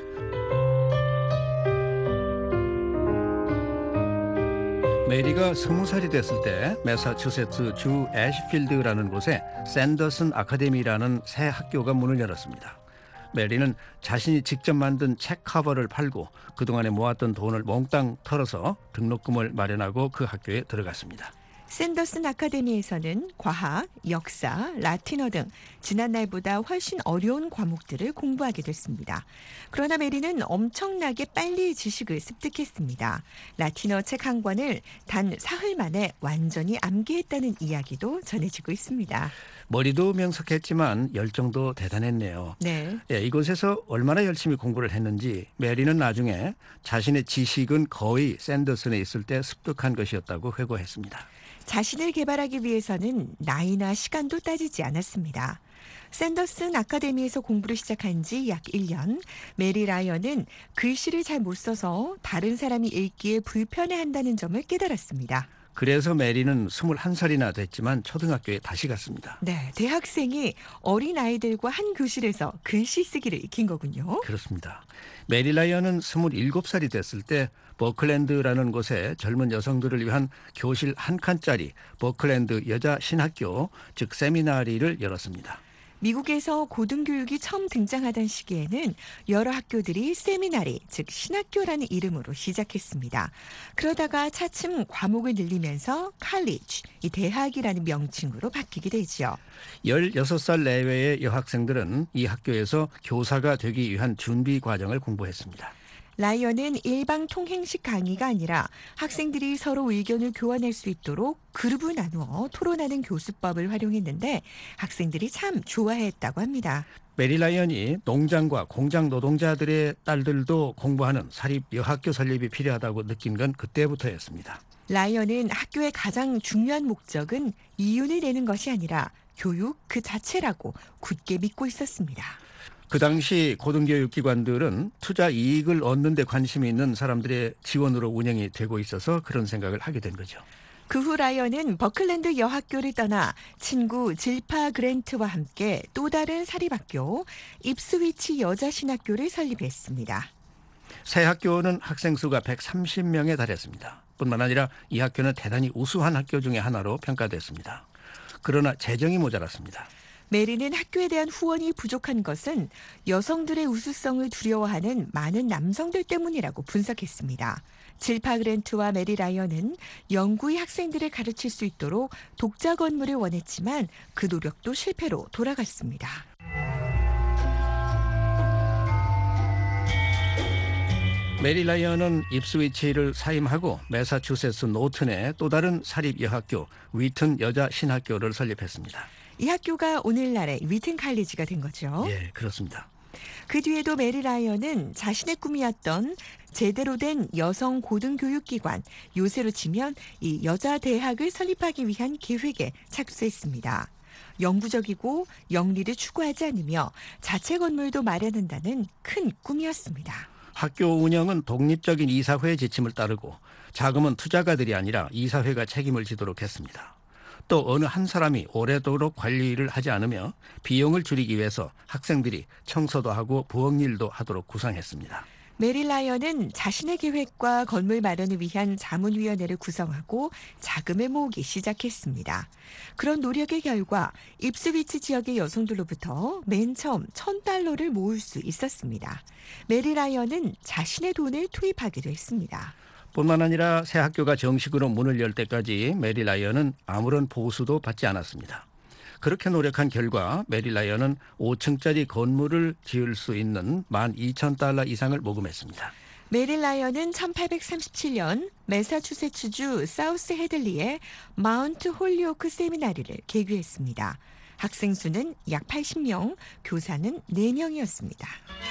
[SPEAKER 6] 메리가 스무 살이 됐을 때 매사추세츠 주 애쉬필드라는 곳에 샌더슨 아카데미라는 새 학교가 문을 열었습니다. 메리는 자신이 직접 만든 책 커버를 팔고 그동안에 모았던 돈을 몽땅 털어서 등록금을 마련하고 그 학교에 들어갔습니다.
[SPEAKER 7] 샌더슨 아카데미에서는 과학, 역사, 라틴어 등 지난날보다 훨씬 어려운 과목들을 공부하게 됐습니다. 그러나 메리는 엄청나게 빨리 지식을 습득했습니다. 라틴어 책 한 권을 단 사흘 만에 완전히 암기했다는 이야기도 전해지고 있습니다.
[SPEAKER 6] 머리도 명석했지만 열정도 대단했네요.
[SPEAKER 7] 네.
[SPEAKER 6] 예, 이곳에서 얼마나 열심히 공부를 했는지 메리는 나중에 자신의 지식은 거의 샌더슨에 있을 때 습득한 것이었다고 회고했습니다.
[SPEAKER 7] 자신을 개발하기 위해서는 나이나 시간도 따지지 않았습니다. 샌더슨 아카데미에서 공부를 시작한 지 약 일 년, 메리 라이언은 글씨를 잘 못 써서 다른 사람이 읽기에 불편해한다는 점을 깨달았습니다.
[SPEAKER 6] 그래서 메리는 스물한 살이나 됐지만 초등학교에 다시 갔습니다.
[SPEAKER 7] 네, 대학생이 어린 아이들과 한 교실에서 글씨 쓰기를 익힌 거군요.
[SPEAKER 6] 그렇습니다. 메리 라이언은 스물일곱 살이 됐을 때 버클랜드라는 곳에 젊은 여성들을 위한 교실 한 칸짜리 버클랜드 여자 신학교, 즉 세미나리를 열었습니다.
[SPEAKER 7] 미국에서 고등교육이 처음 등장하던 시기에는 여러 학교들이 세미나리, 즉 신학교라는 이름으로 시작했습니다. 그러다가 차츰 과목을 늘리면서 칼리지, 이 대학이라는 명칭으로 바뀌게 되죠.
[SPEAKER 6] 열여섯 살 내외의 여학생들은 이 학교에서 교사가 되기 위한 준비 과정을 공부했습니다.
[SPEAKER 7] 라이언은 일방 통행식 강의가 아니라 학생들이 서로 의견을 교환할 수 있도록 그룹을 나누어 토론하는 교수법을 활용했는데 학생들이 참 좋아했다고 합니다.
[SPEAKER 6] 메리 라이언이 농장과 공장 노동자들의 딸들도 공부하는 사립 여학교 설립이 필요하다고 느낀 건 그때부터였습니다.
[SPEAKER 7] 라이언은 학교의 가장 중요한 목적은 이윤을 내는 것이 아니라 교육 그 자체라고 굳게 믿고 있었습니다.
[SPEAKER 6] 그 당시 고등교육기관들은 투자 이익을 얻는 데 관심이 있는 사람들의 지원으로 운영이 되고 있어서 그런 생각을 하게 된 거죠.
[SPEAKER 7] 그 후 라이언은 버클랜드 여학교를 떠나 친구 질파 그랜트와 함께 또 다른 사립학교 입스위치 여자신학교를 설립했습니다.
[SPEAKER 6] 새 학교는 학생 수가 백삼십 명에 달했습니다. 뿐만 아니라 이 학교는 대단히 우수한 학교 중에 하나로 평가됐습니다. 그러나 재정이 모자랐습니다.
[SPEAKER 7] 메리는 학교에 대한 후원이 부족한 것은 여성들의 우수성을 두려워하는 많은 남성들 때문이라고 분석했습니다. 질파 그랜트와 메리 라이언은 영구히 학생들을 가르칠 수 있도록 독자 건물을 원했지만 그 노력도 실패로 돌아갔습니다.
[SPEAKER 6] 메리 라이언은 입스위치를 사임하고 매사추세츠 노튼의 또 다른 사립 여학교 위튼 여자 신학교를 설립했습니다.
[SPEAKER 7] 이 학교가 오늘날의 위튼 칼리지가 된 거죠.
[SPEAKER 6] 예, 그렇습니다.
[SPEAKER 7] 그 뒤에도 메리 라이언은 자신의 꿈이었던 제대로 된 여성 고등교육기관, 요새로 치면 이 여자 대학을 설립하기 위한 계획에 착수했습니다. 영구적이고 영리를 추구하지 않으며 자체 건물도 마련한다는 큰 꿈이었습니다.
[SPEAKER 6] 학교 운영은 독립적인 이사회의 지침을 따르고 자금은 투자가들이 아니라 이사회가 책임을 지도록 했습니다. 또 어느 한 사람이 오래도록 관리를 하지 않으며 비용을 줄이기 위해서 학생들이 청소도 하고 부엌일도 하도록 구상했습니다.
[SPEAKER 7] 메리 라이언은 자신의 계획과 건물 마련을 위한 자문위원회를 구성하고 자금을 모으기 시작했습니다. 그런 노력의 결과 입스위치 지역의 여성들로부터 맨 처음 천 달러를 모을 수 있었습니다. 메리 라이언은 자신의 돈을 투입하기도 했습니다.
[SPEAKER 6] 뿐만 아니라 새 학교가 정식으로 문을 열 때까지 메리 라이언은 아무런 보수도 받지 않았습니다. 그렇게 노력한 결과 메리 라이언은 오 층짜리 건물을 지을 수 있는 만 이천 달러 이상을 모금했습니다.
[SPEAKER 7] 메리 라이언은 천팔백삼십칠 년 매사추세츠주 사우스 헤들리의 마운트 홀리오크 세미나리를 개교했습니다. 학생 수는 약 팔십 명, 교사는 네 명이었습니다.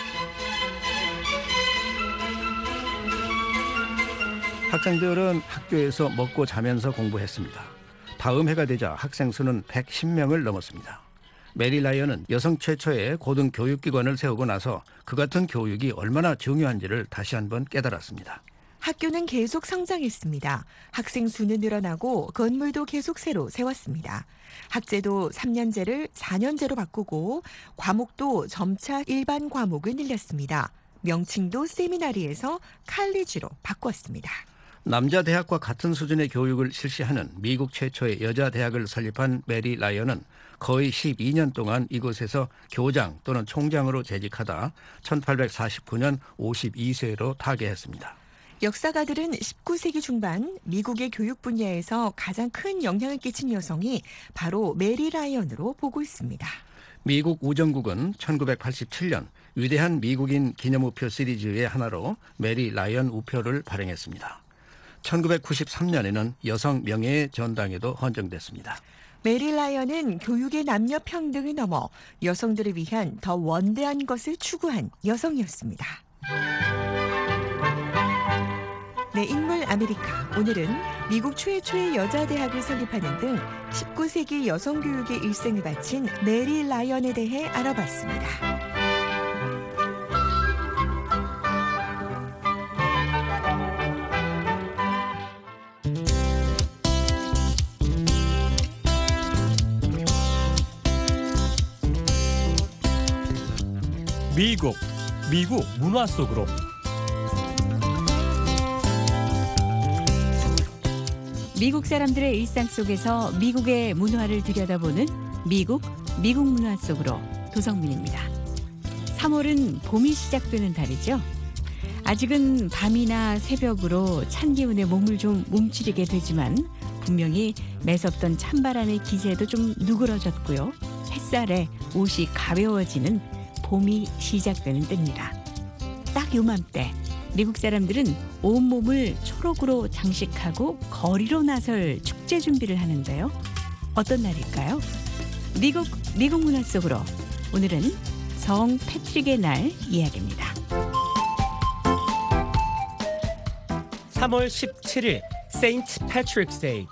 [SPEAKER 6] 학생들은 학교에서 먹고 자면서 공부했습니다. 다음 해가 되자 학생 수는 백십 명을 넘었습니다. 메리 라이언은 여성 최초의 고등교육기관을 세우고 나서 그 같은 교육이 얼마나 중요한지를 다시 한번 깨달았습니다.
[SPEAKER 7] 학교는 계속 성장했습니다. 학생 수는 늘어나고 건물도 계속 새로 세웠습니다. 학제도 삼 년제를 사 년제로 바꾸고 과목도 점차 일반 과목을 늘렸습니다. 명칭도 세미나리에서 칼리지로 바꿨습니다.
[SPEAKER 6] 남자 대학과 같은 수준의 교육을 실시하는 미국 최초의 여자 대학을 설립한 메리 라이언은 거의 십이 년 동안 이곳에서 교장 또는 총장으로 재직하다 천팔백사십구 년 오십이 세로 타계했습니다.
[SPEAKER 7] 역사가들은 십구 세기 중반 미국의 교육 분야에서 가장 큰 영향을 끼친 여성이 바로 메리 라이언으로 보고 있습니다.
[SPEAKER 6] 미국 우정국은 천구백팔십칠 년 위대한 미국인 기념우표 시리즈의 하나로 메리 라이언 우표를 발행했습니다. 천구백구십삼 년에는 여성 명예의 전당에도 헌정됐습니다.
[SPEAKER 7] 메리 라이언은 교육의 남녀 평등을 넘어 여성들을 위한 더 원대한 것을 추구한 여성이었습니다. 네, 인물 아메리카. 오늘은 미국 최초의 여자 대학을 설립하는 등 십구 세기 여성 교육의 일생을 바친 메리 라이언에 대해 알아봤습니다.
[SPEAKER 8] 미국, 미국 문화 속으로
[SPEAKER 3] 미국 사람들의 일상 속에서 미국의 문화를 들여다보는 미국, 미국 문화 속으로 도성민입니다. 삼월은 봄이 시작되는 달이죠. 아직은 밤이나 새벽으로 찬 기운에 몸을 좀 움츠리게 되지만 분명히 매섭던 찬바람의 기세도 좀 누그러졌고요. 햇살에 옷이 가벼워지는 봄이 시작되는 때입니다. 딱 요맘때 미국 사람들은 온몸을 초록으로 장식하고 거리로 나설 축제 준비를 하는데요. 어떤 날일까요? 미국, 미국 문화 속으로 오늘은 성 패트릭의 날 이야기입니다.
[SPEAKER 8] 삼월 십칠일 세인트 패트릭스 데이.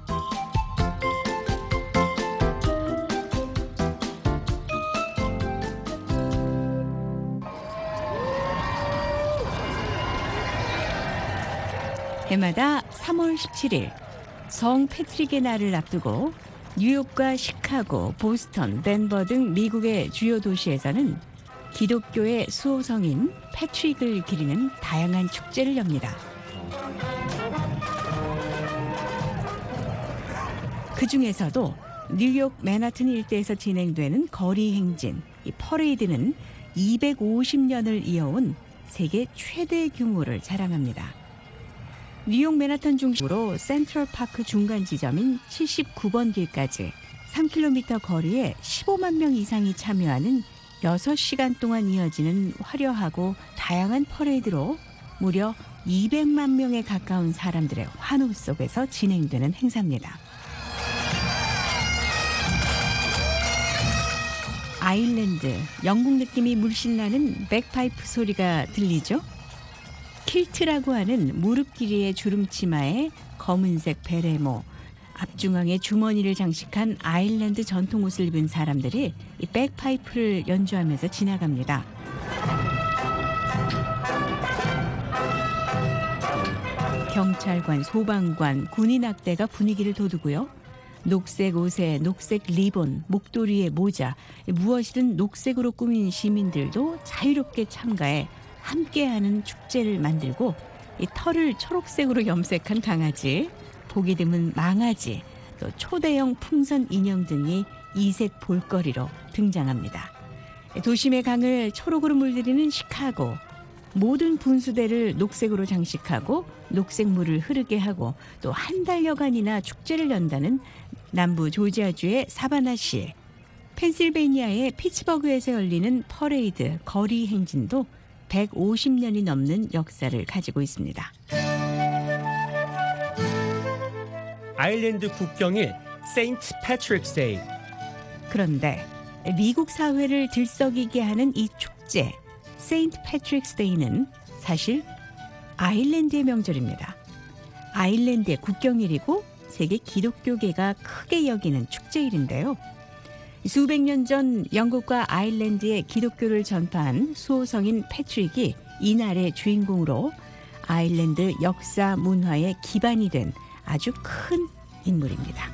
[SPEAKER 3] 해마다 삼월 십칠일 성 패트릭의 날을 앞두고 뉴욕과 시카고, 보스턴, 덴버 등 미국의 주요 도시에서는 기독교의 수호성인 패트릭을 기리는 다양한 축제를 엽니다. 그 중에서도 뉴욕 맨하튼 일대에서 진행되는 거리 행진, 이 퍼레이드는 이백오십 년을 이어온 세계 최대 규모를 자랑합니다. 뉴욕 맨하탄 중심으로 센트럴파크 중간 지점인 칠십구 번 길까지 삼 킬로미터 거리에 십오만 명 이상이 참여하는 여섯 시간 동안 이어지는 화려하고 다양한 퍼레이드로 무려 이백만 명에 가까운 사람들의 환호 속에서 진행되는 행사입니다. 아일랜드, 영국 느낌이 물씬 나는 백파이프 소리가 들리죠? 킬트라고 하는 무릎 길이의 주름치마에 검은색 베레모, 앞중앙에 주머니를 장식한 아일랜드 전통 옷을 입은 사람들이 이 백파이프를 연주하면서 지나갑니다. 경찰관, 소방관, 군인 악대가 분위기를 돋우고요. 녹색 옷에 녹색 리본, 목도리에 모자, 무엇이든 녹색으로 꾸민 시민들도 자유롭게 참가해 함께하는 축제를 만들고 이 털을 초록색으로 염색한 강아지, 보기 드문 망아지, 또 초대형 풍선 인형 등이 이색 볼거리로 등장합니다. 도심의 강을 초록으로 물들이는 시카고, 모든 분수대를 녹색으로 장식하고 녹색물을 흐르게 하고 또 한 달여간이나 축제를 연다는 남부 조지아주의 사바나시, 펜실베니아의 피츠버그에서 열리는 퍼레이드 거리 행진도 백오십 년이 넘는 역사를 가지고 있습니다.
[SPEAKER 8] 아일랜드 국경일 세인트 패트릭스 데이.
[SPEAKER 3] 그런데 미국 사회를 들썩이게 하는 이 축제 세인트 패트릭스 데이는 사실 아일랜드의 명절입니다. 아일랜드의 국경일이고 세계 기독교계가 크게 여기는 축제일인데요. 수백 년 전 영국과 아일랜드에 기독교를 전파한 수호성인 패트릭이 이날의 주인공으로 아일랜드 역사 문화의 기반이 된 아주 큰 인물입니다.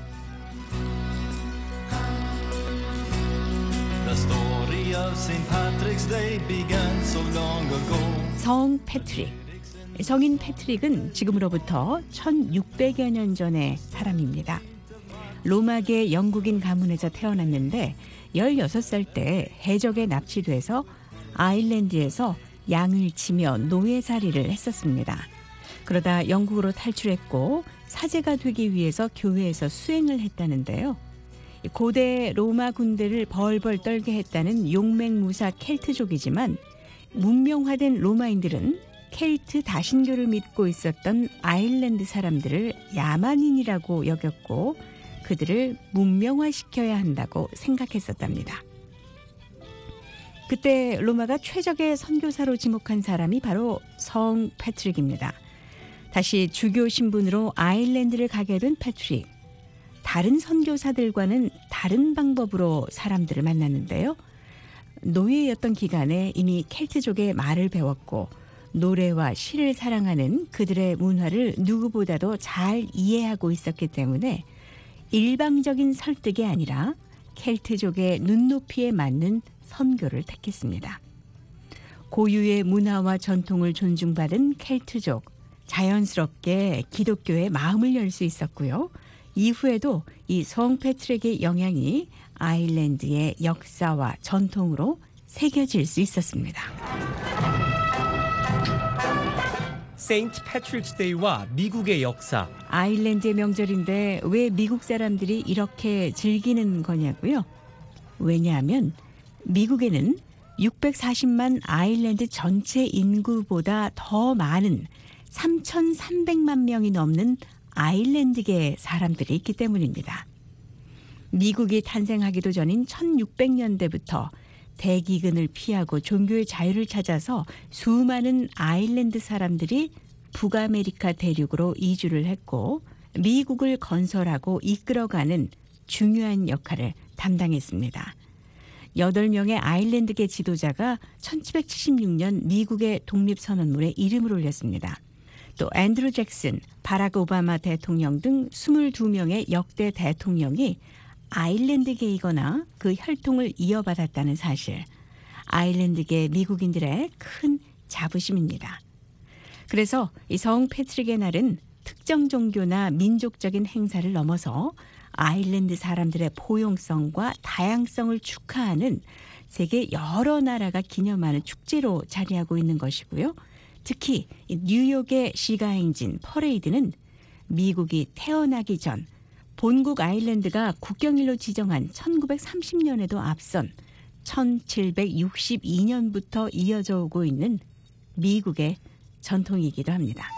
[SPEAKER 3] 성 패트릭. 성인 패트릭은 지금으로부터 천육백여 년 전의 사람입니다. 로마계 영국인 가문에서 태어났는데 열여섯 살 때 해적에 납치돼서 아일랜드에서 양을 치며 노예살이를 했었습니다. 그러다 영국으로 탈출했고 사제가 되기 위해서 교회에서 수행을 했다는데요. 고대 로마 군대를 벌벌 떨게 했다는 용맹무사 켈트족이지만 문명화된 로마인들은 켈트 다신교를 믿고 있었던 아일랜드 사람들을 야만인이라고 여겼고 그들을 문명화시켜야 한다고 생각했었답니다. 그때 로마가 최적의 선교사로 지목한 사람이 바로 성 패트릭입니다. 다시 주교 신분으로 아일랜드를 가게 된 패트릭. 다른 선교사들과는 다른 방법으로 사람들을 만났는데요. 노예였던 기간에 이미 켈트족의 말을 배웠고 노래와 시를 사랑하는 그들의 문화를 누구보다도 잘 이해하고 있었기 때문에 일방적인 설득이 아니라 켈트족의 눈높이에 맞는 선교를 택했습니다. 고유의 문화와 전통을 존중받은 켈트족, 자연스럽게 기독교의 마음을 열 수 있었고요. 이후에도 이 성 패트릭의 영향이 아일랜드의 역사와 전통으로 새겨질 수 있었습니다.
[SPEAKER 8] 세인트 패트릭스 데이와 미국의 역사.
[SPEAKER 3] 아일랜드의 명절인데 왜 미국 사람들이 이렇게 즐기는 거냐고요? 왜냐하면 미국에는 육백사십만 아일랜드 전체 인구보다 더 많은 삼천삼백만 명이 넘는 아일랜드계 사람들이 있기 때문입니다. 미국이 탄생하기도 전인 천육백 년대부터 대기근을 피하고 종교의 자유를 찾아서 수많은 아일랜드 사람들이 북아메리카 대륙으로 이주를 했고 미국을 건설하고 이끌어가는 중요한 역할을 담당했습니다. 여덟 명의 아일랜드계 지도자가 천칠백칠십육 년 미국의 독립선언문에 이름을 올렸습니다. 또 앤드루 잭슨, 바락 오바마 대통령 등 이십이 명의 역대 대통령이 아일랜드계이거나 그 혈통을 이어받았다는 사실, 아일랜드계 미국인들의 큰 자부심입니다. 그래서 이 성 패트릭의 날은 특정 종교나 민족적인 행사를 넘어서 아일랜드 사람들의 포용성과 다양성을 축하하는 세계 여러 나라가 기념하는 축제로 자리하고 있는 것이고요. 특히 뉴욕의 시가행진 퍼레이드는 미국이 태어나기 전 본국 아일랜드가 국경일로 지정한 천구백삼십 년에도 앞선 천칠백육십이 년부터 이어져 오고 있는 미국의 전통이기도 합니다.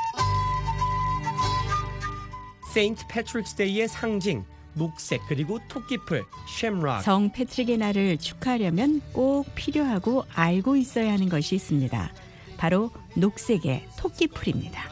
[SPEAKER 8] 세인트 패트릭스 데이의 상징, 녹색 그리고 토끼풀, 쉔락.
[SPEAKER 3] 성 패트릭의 날을 축하하려면 꼭 필요하고 알고 있어야 하는 것이 있습니다. 바로 녹색의 토끼풀입니다.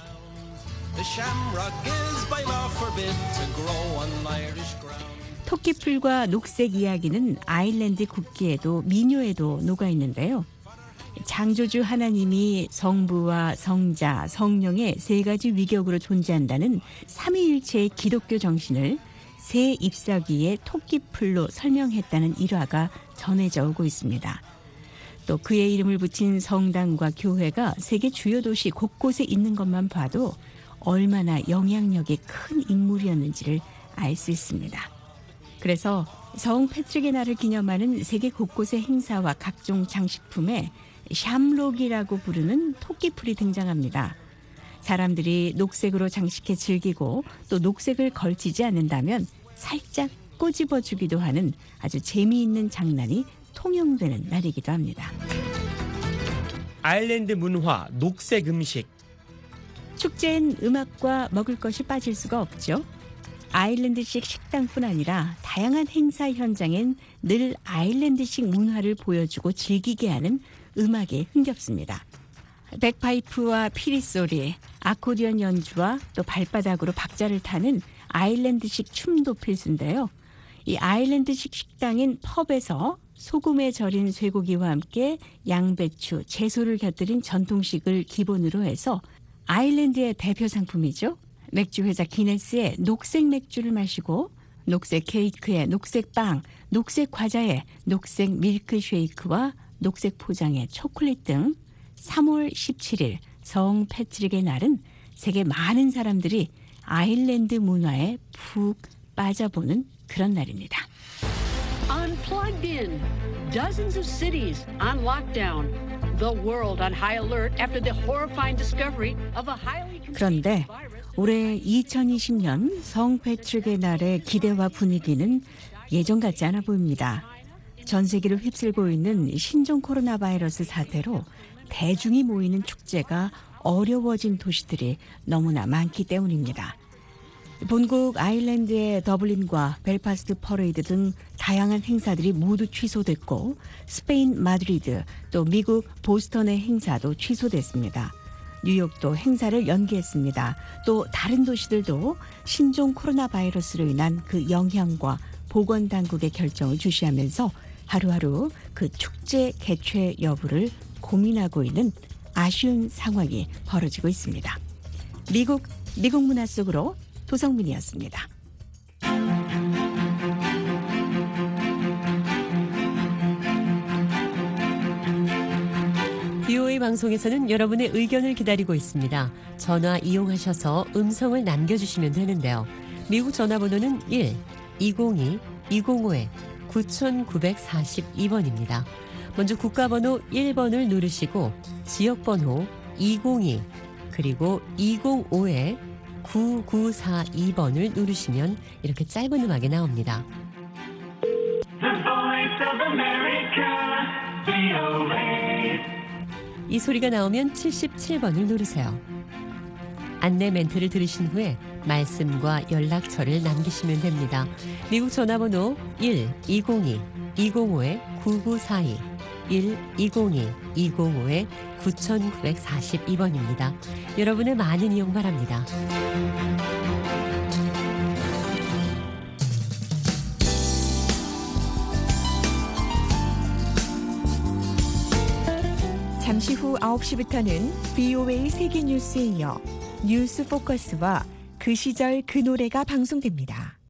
[SPEAKER 3] 토끼풀과 녹색 이야기는 아일랜드 국기에도 민요에도 녹아 있는데요. 창조주 하나님이 성부와 성자, 성령의 세 가지 위격으로 존재한다는 삼위일체의 기독교 정신을 새 잎사귀의 토끼풀로 설명했다는 일화가 전해져 오고 있습니다. 또 그의 이름을 붙인 성당과 교회가 세계 주요 도시 곳곳에 있는 것만 봐도 얼마나 영향력이 큰 인물이었는지를 알 수 있습니다. 그래서 성 패트릭의 날을 기념하는 세계 곳곳의 행사와 각종 장식품에 샴록이라고 부르는 토끼풀이 등장합니다. 사람들이 녹색으로 장식해 즐기고 또 녹색을 걸치지 않는다면 살짝 꼬집어주기도 하는 아주 재미있는 장난이 통용되는 날이기도 합니다.
[SPEAKER 8] 아일랜드 문화, 녹색 음식.
[SPEAKER 3] 축제엔 음악과 먹을 것이 빠질 수가 없죠. 아일랜드식 식당뿐 아니라 다양한 행사 현장엔 늘 아일랜드식 문화를 보여주고 즐기게 하는 음악이 흥겹습니다. 백파이프와 피리소리, 아코디언 연주와 또 발바닥으로 박자를 타는 아일랜드식 춤도 필수인데요. 이 아일랜드식 식당인 펍에서 소금에 절인 쇠고기와 함께 양배추, 채소를 곁들인 전통식을 기본으로 해서 아일랜드의 대표 상품이죠. 맥주 회사 기네스의 녹색 맥주를 마시고 녹색 케이크에 녹색 빵, 녹색 과자에 녹색 밀크쉐이크와 녹색 포장의 초콜릿 등 삼월 십칠일 성 패트릭의 날은 세계 많은 사람들이 아일랜드 문화에 푹 빠져보는 그런 날입니다.
[SPEAKER 9] Unplugged in. Dozens of cities on lockdown. The world on high alert after the horrifying discovery of a highly
[SPEAKER 3] 그런데 올해 이천이십 년 성 패트릭의 날의 기대와 분위기는 예전 같지 않아 보입니다. 전 세계를 휩쓸고 있는 신종 코로나 바이러스 사태로 대중이 모이는 축제가 어려워진 도시들이 너무나 많기 때문입니다. 본국 아일랜드의 더블린과 벨파스트 퍼레이드 등 다양한 행사들이 모두 취소됐고 스페인 마드리드 또 미국 보스턴의 행사도 취소됐습니다. 뉴욕도 행사를 연기했습니다. 또 다른 도시들도 신종 코로나 바이러스로 인한 그 영향과 보건당국의 결정을 주시하면서 하루하루 그 축제 개최 여부를 고민하고 있는 아쉬운 상황이 벌어지고 있습니다. 미국, 미국 문화 속으로 도성민이었습니다. 비오에이
[SPEAKER 10] 방송에서는 여러분의 의견을 기다리고 있습니다. 전화 이용하셔서 음성을 남겨주시면 되는데요. 미국 전화번호는 일 이공이 이공오 구구사이 번입니다. 먼저 국가번호 일 번을 누르시고 지역번호 이공이 그리고 이공오 구구사이 번을 누르시면 이렇게 짧은 음악이 나옵니다. 이 소리가 나오면 칠십칠 번을 누르세요. 안내 멘트를 들으신 후에 말씀과 연락처를 남기시면 됩니다. 미국 전화번호 일 이공이 이공오 구구사이 일 이공이 이공오 구구사이 번입니다. 여러분의 많은 이용 바랍니다.
[SPEAKER 7] 잠시 후 아홉 시부터는 브이오에이 세계뉴스에 이어 뉴스 포커스와 그 시절 그 노래가 방송됩니다.